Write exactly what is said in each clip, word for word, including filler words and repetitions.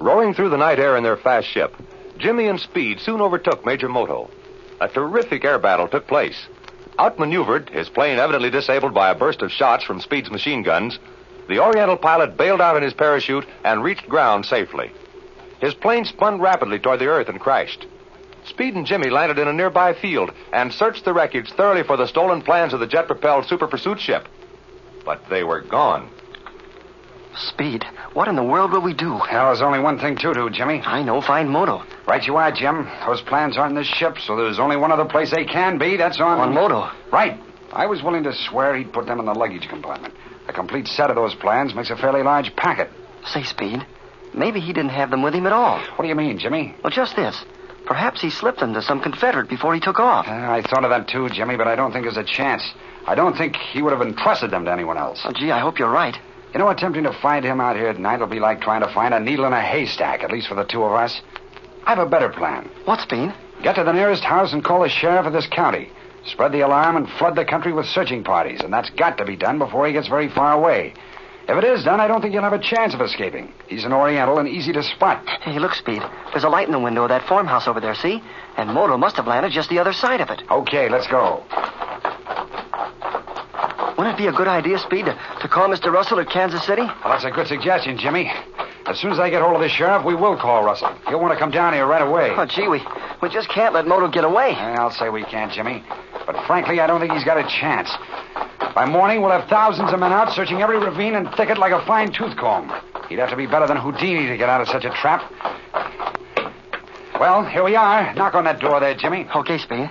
Rowing through the night air in their fast ship, Jimmy and Speed soon overtook Major Moto. A terrific air battle took place. Outmaneuvered, his plane evidently disabled by a burst of shots from Speed's machine guns, the Oriental pilot bailed out in his parachute and reached ground safely. His plane spun rapidly toward the earth and crashed. Speed and Jimmy landed in a nearby field and searched the wreckage thoroughly for the stolen plans of the jet-propelled super pursuit ship. But they were gone. Speed, what in the world will we do? Well, there's only one thing to do, Jimmy. I know, find Moto. Right you are, Jim. Those plans aren't in this ship, so there's only one other place they can be. That's on... On Moto. Right. I was willing to swear he'd put them in the luggage compartment. A complete set of those plans makes a fairly large packet. Say, Speed, maybe he didn't have them with him at all. What do you mean, Jimmy? Well, just this. Perhaps he slipped them to some Confederate before he took off. Uh, I thought of that too, Jimmy, but I don't think there's a chance. I don't think he would have entrusted them to anyone else. Oh, gee, I hope you're right. You know, attempting to find him out here at night will be like trying to find a needle in a haystack, at least for the two of us. I have a better plan. What, Speed? Get to the nearest house and call the sheriff of this county. Spread the alarm and flood the country with searching parties, and that's got to be done before he gets very far away. If it is done, I don't think he'll have a chance of escaping. He's an Oriental and easy to spot. Hey, look, Speed. There's a light in the window of that farmhouse over there, see? And Moto must have landed just the other side of it. Okay, let's go. Wouldn't it be a good idea, Speed, to, to call Mister Russell at Kansas City? Well, that's a good suggestion, Jimmy. As soon as I get hold of the sheriff, we will call Russell. He'll want to come down here right away. Oh, gee, we, we just can't let Moto get away. I'll say we can't, Jimmy. But frankly, I don't think he's got a chance. By morning, we'll have thousands of men out searching every ravine and thicket like a fine tooth comb. He'd have to be better than Houdini to get out of such a trap. Well, here we are. Knock on that door there, Jimmy. Okay, Speed.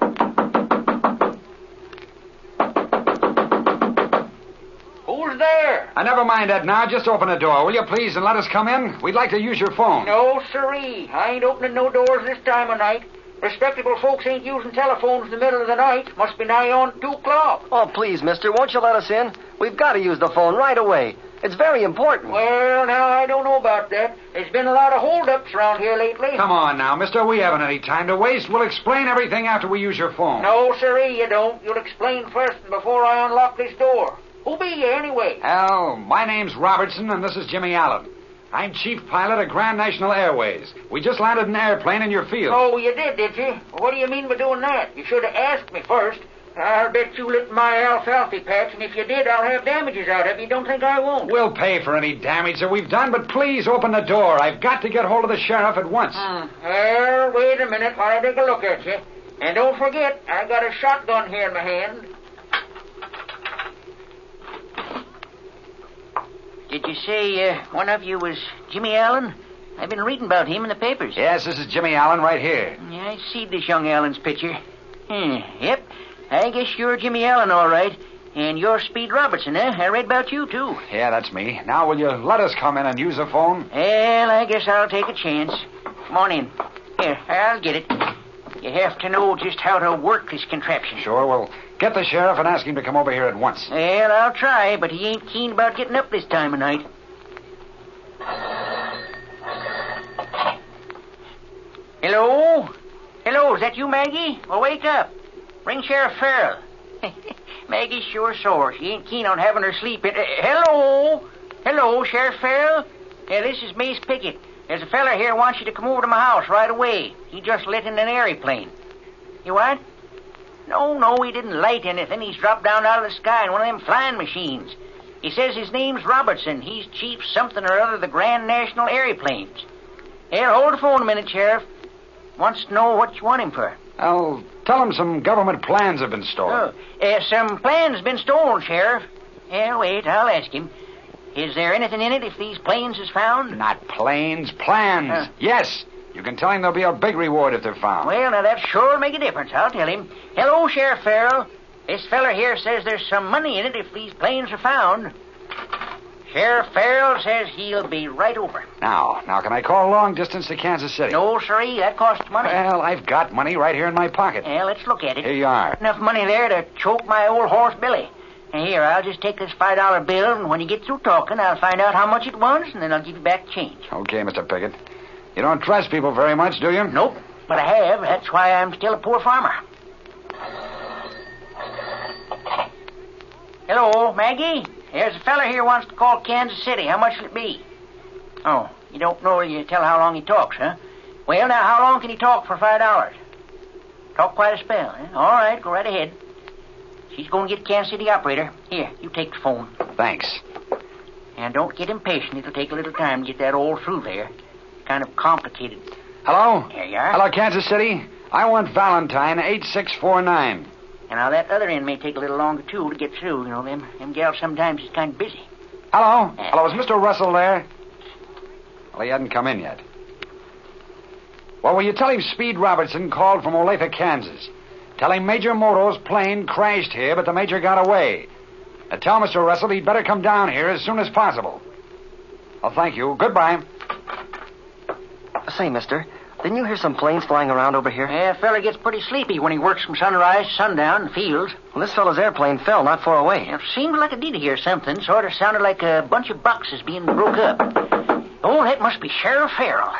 Who's there? Uh, never mind that now. Just open the door, will you, please, and let us come in? We'd like to use your phone. No, sirree. I ain't opening no doors this time of night. Respectable folks ain't using telephones in the middle of the night. Must be nigh on two o'clock. Oh, please, mister, won't you let us in? We've got to use the phone right away. It's very important. Well, now, I don't know about that. There's been a lot of holdups around here lately. Come on now, mister. We haven't any time to waste. We'll explain everything after we use your phone. No, sirree, you don't. You'll explain first before I unlock this door. Who be you, anyway? Al, my name's Robertson, and this is Jimmy Allen. I'm chief pilot of Grand National Airways. We just landed an airplane in your field. Oh, you did, did you? What do you mean by doing that? You should have asked me first. I'll bet you licked my alfalfa patch, and if you did, I'll have damages out of you. Don't think I won't. We'll pay for any damage that we've done, but please open the door. I've got to get hold of the sheriff at once. Hmm. Well, wait a minute while I take a look at you. And don't forget, I got a shotgun here in my hand. Did you say uh, one of you was Jimmy Allen? I've been reading about him in the papers. Yes, this is Jimmy Allen right here. Yeah, I see this young Allen's picture. Hmm, yep. I guess you're Jimmy Allen, all right. And you're Speed Robertson, eh? I read about you, too. Yeah, that's me. Now, will you let us come in and use the phone? Well, I guess I'll take a chance. Come on in. Here, I'll get it. You have to know just how to work this contraption. Sure, we'll get the sheriff and ask him to come over here at once. Well, I'll try, but he ain't keen about getting up this time of night. Hello? Hello, is that you, Maggie? Well, wake up. Ring Sheriff Farrell. Maggie's sure sore. She ain't keen on having her sleep in... Uh, hello? Hello, Sheriff Farrell? Yeah, this is Mace Pickett. There's a fella here who wants you to come over to my house right away. He just lit in an airplane. You what? No, no, he didn't light anything. He's dropped down out of the sky in one of them flying machines. He says his name's Robertson. He's chief something or other of the Grand National Airplanes. Here, hold the phone a minute, Sheriff. Wants to know what you want him for. I'll tell him some government plans have been stolen. Oh, uh, some plans been stolen, Sheriff. Yeah, wait, I'll ask him. Is there anything in it if these planes is found? Not planes, plans. Uh. Yes. You can tell him there'll be a big reward if they're found. Well, now that sure make a difference, I'll tell him. Hello, Sheriff Farrell. This feller here says there's some money in it if these planes are found. Sheriff Farrell says he'll be right over. Now, now, can I call long distance to Kansas City? No, sirree, that costs money. Well, I've got money right here in my pocket. Well, let's look at it. Here you are. Enough money there to choke my old horse, Billy. And here, I'll just take this five dollar bill, and when you get through talking, I'll find out how much it was, and then I'll give you back change. Okay, Mister Pickett. You don't trust people very much, do you? Nope, but I have. That's why I'm still a poor farmer. Hello, Maggie? There's a fella here wants to call Kansas City. How much will it be? Oh, You don't know you tell how long he talks, huh? Well, now, how long can he talk for five dollars? Talk quite a spell, huh? All right, go right ahead. She's going to get Kansas City operator. Here, you take the phone. Thanks. And don't get impatient. It'll take a little time to get that all through there. Kind of complicated. Hello? There you are. Hello, Kansas City. I want Valentine, eight six four nine. And now that other end may take a little longer, too, to get through. You know, them, them gals sometimes is kind of busy. Hello? Hello, is Mister Russell there? Well, he hadn't come in yet. Well, will you tell him Speed Robertson called from Olathe, Kansas? Tell him Major Moto's plane crashed here, but the Major got away. And tell Mister Russell he'd better come down here as soon as possible. Well, thank you. Goodbye. Say, mister, didn't you hear some planes flying around over here? Yeah, a fella gets pretty sleepy when he works from sunrise to sundown in the fields. Well, this fellow's airplane fell not far away. It seemed like I did hear something. Sort of sounded like a bunch of boxes being broke up. Oh, that must be Sheriff Farrell.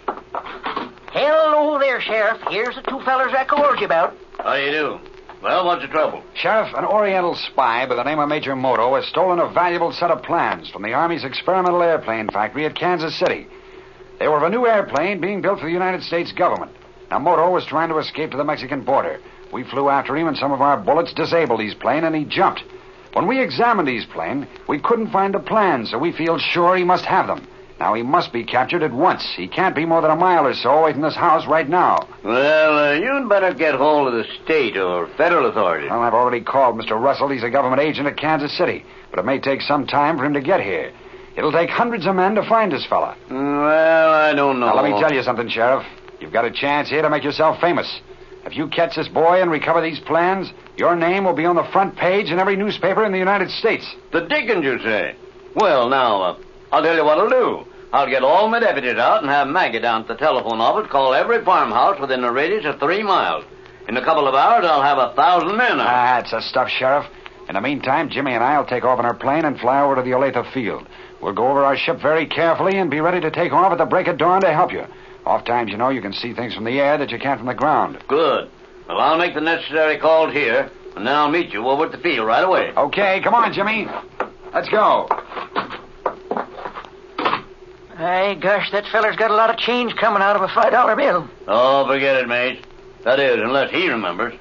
Hello there, Sheriff. Here's the two fellers I called you about. How do you do? Well, what's the trouble? Sheriff, an Oriental spy by the name of Major Moto has stolen a valuable set of plans from the Army's experimental airplane factory at Kansas City. They were of a new airplane being built for the United States government. Now, Moto was trying to escape to the Mexican border. We flew after him, and some of our bullets disabled his plane, and he jumped. When we examined his plane, we couldn't find the plans, so we feel sure he must have them. Now, he must be captured at once. He can't be more than a mile or so away from this house right now. Well, uh, you'd better get hold of the state or federal authorities. Well, I've already called Mister Russell. He's a government agent at Kansas City. But it may take some time for him to get here. It'll take hundreds of men to find this fella. Well, I don't know. Now, let me tell you something, Sheriff. You've got a chance here to make yourself famous. If you catch this boy and recover these plans, your name will be on the front page in every newspaper in the United States. The dickens, you say? Well, now, uh, I'll tell you what I'll do. I'll get all my deputies out and have Maggie down at the telephone office call every farmhouse within a radius of three miles. In a couple of hours, I'll have a thousand men out. Ah, that's the stuff, Sheriff. In the meantime, Jimmy and I will take off in our plane and fly over to the Olathe field. We'll go over our ship very carefully and be ready to take off at the break of dawn to help you. Oft times, you know, you can see things from the air that you can't from the ground. Good. Well, I'll make the necessary calls here, and then I'll meet you over at the field right away. Okay, come on, Jimmy. Let's go. Hey, gosh, that feller's got a lot of change coming out of a five dollar bill. Oh, forget it, mate. That is, unless he remembers.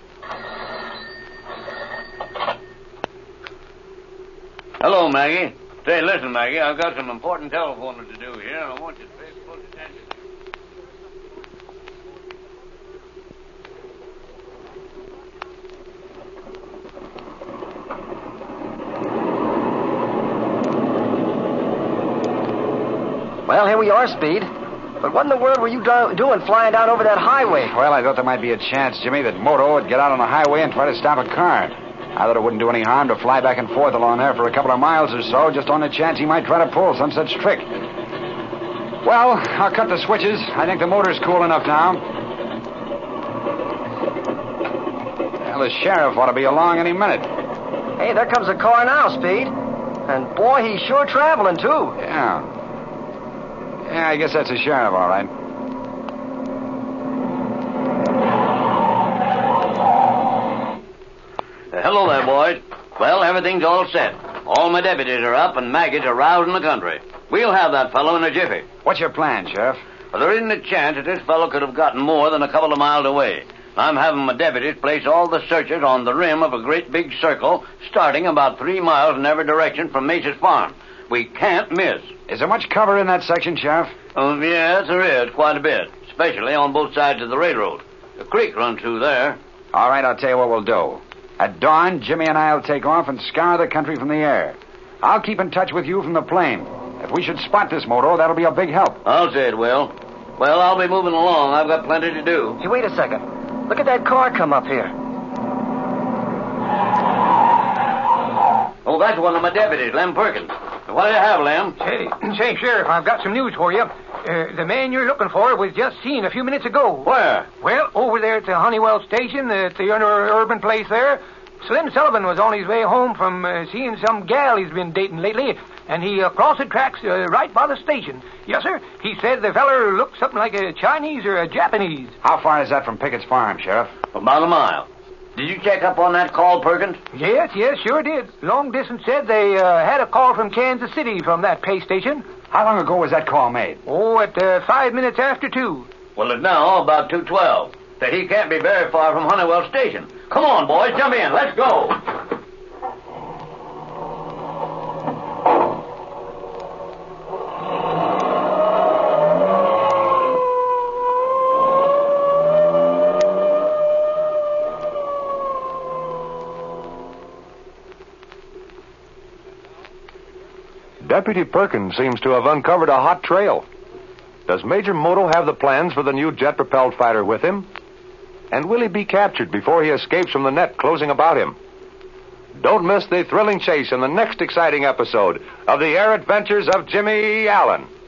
Hello, Maggie. Say, listen, Maggie, I've got some important telephoning to do here, and I want you to pay close attention. Well, here we are, Speed. But what in the world were you do- doing flying down over that highway? Well, I thought there might be a chance, Jimmy, that Moto would get out on the highway and try to stop a car. I thought it wouldn't do any harm to fly back and forth along there for a couple of miles or so, just on the chance he might try to pull some such trick. Well, I'll cut the switches. I think the motor's cool enough now. Well, the sheriff ought to be along any minute. Hey, there comes a car now, Speed. And boy, he's sure traveling, too. Yeah. Yeah, I guess that's the sheriff, all right. Uh, hello there, boys. Well, everything's all set. All my deputies are up, and maggots are rousing the country. We'll have that fellow in a jiffy. What's your plan, Sheriff? Well, there isn't a chance that this fellow could have gotten more than a couple of miles away. I'm having my deputies place all the searchers on the rim of a great big circle, starting about three miles in every direction from Mesa's farm. We can't miss. Is there much cover in that section, Sheriff? Oh, yes, there is, quite a bit, especially on both sides of the railroad. The creek runs through there. All right, I'll tell you what we'll do. At dawn, Jimmy and I will take off and scour the country from the air. I'll keep in touch with you from the plane. If we should spot this motor, that'll be a big help. I'll say it will. Well, I'll be moving along. I've got plenty to do. Hey, wait a second. Look at that car come up here. Oh, that's one of my deputies, Lem Perkins. What do you have, Lem? Say, say, Sheriff, I've got some news for you. Uh, the man you're looking for was just seen a few minutes ago. Where? Well, over there at the Honeywell station, at the urban place there. Slim Sullivan was on his way home from uh, seeing some gal he's been dating lately, and he uh, crossed the tracks uh, right by the station. Yes, sir. He said the feller looked something like a Chinese or a Japanese. How far is that from Pickett's farm, Sheriff? About a mile. Did you check up on that call, Perkins? Yes, yes, sure did. Long Distance said they uh, had a call from Kansas City from that pay station. How long ago was that call made? Oh, at uh, five minutes after two. Well, it's now about two twelve. That he can't be very far from Honeywell Station. Come on, boys, jump in. Let's go. Deputy Perkins seems to have uncovered a hot trail. Does Major Moto have the plans for the new jet-propelled fighter with him? And will he be captured before he escapes from the net closing about him? Don't miss the thrilling chase in the next exciting episode of The Air Adventures of Jimmy Allen.